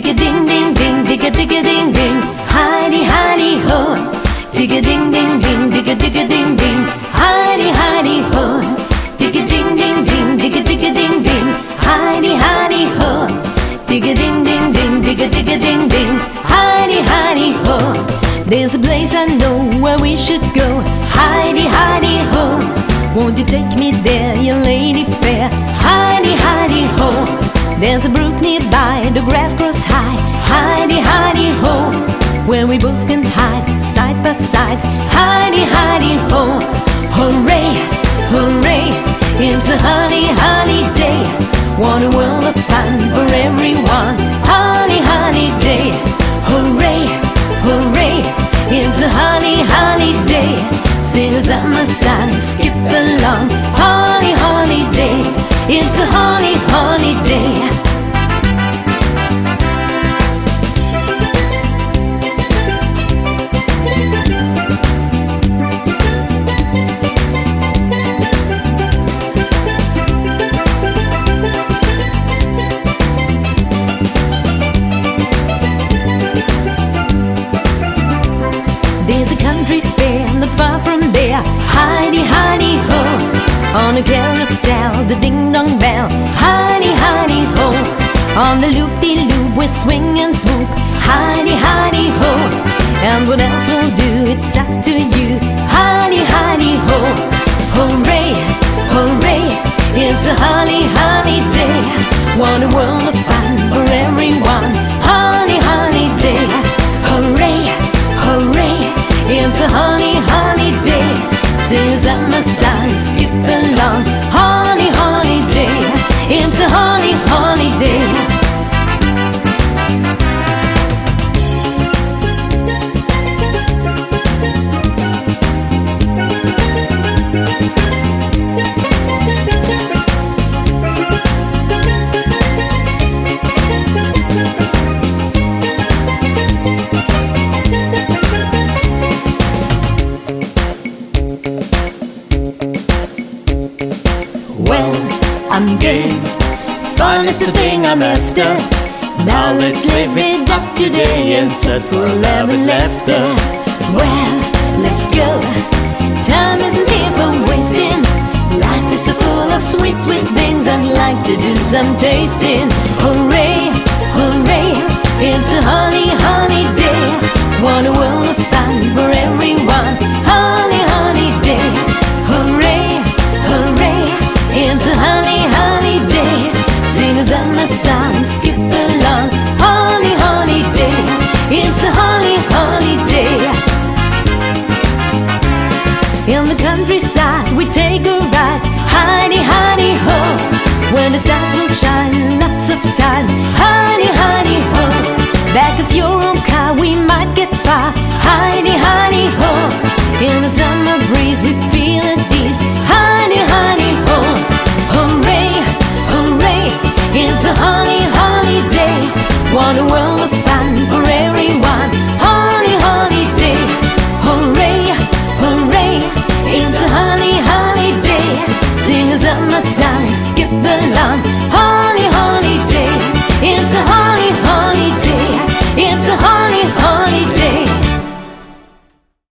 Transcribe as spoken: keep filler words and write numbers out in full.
Dig a ding ding ding, dig a dig a ding ding, hidey hidey ho. Dig a ding ding ding, dig a dig a ding ding, hidey hidey ho. Dig a ding ding ding, dig a dig a ding ding, hidey hidey ho. Dig a ding ding ding, dig a dig a ding ding, hidey hidey ho. There's a place I know where we should go, hidey hidey ho. Won't you take me there, you lady fair, hidey hidey ho. There's a brook nearby, the grass grows high, hidey hidey ho. Where we both can hide, side by side, hidey hidey ho. Hooray, hooray, it's a holly holiday. What a world of fun for everyone, holly holiday. Hooray, hooray, it's a holly holiday. Sing a summer sun, skip along, holly holiday. It's a holly holiday. There's a country fair not far from there, hidey hidey ho. On a carousel, the ding-dong bell, hidey hidey ho. On the loop-de-loop, we swing and swoop, hidey hidey ho. And what else we'll do, it's up to you, hidey hidey ho. Hooray, hooray, it's a holly holiday. What a world of fun for everyone, holly holiday. Hooray, hooray, it's a holly holiday. Sing a summer song, skip along, holly holiday. It's a holly holiday. Well, I'm game, fun is the thing I'm after. Now let's live it up today and search for love and laughter. Well, let's go, time isn't here for wasting. Life is so full of sweet, sweet things, I'd like to do some tasting. Hooray, hooray, it's a holly holiday. What a world of fun for everyone, holly holiday. Hooray, hooray, it's a holly holiday. Sing a summer song, skip along, holly holiday. It's a holly holiday. In the countryside we take a ride, hidey hidey ho. When the stars will shine, lots of time, hidey hidey ho. Back of your own car we might get far, hidey hidey ho.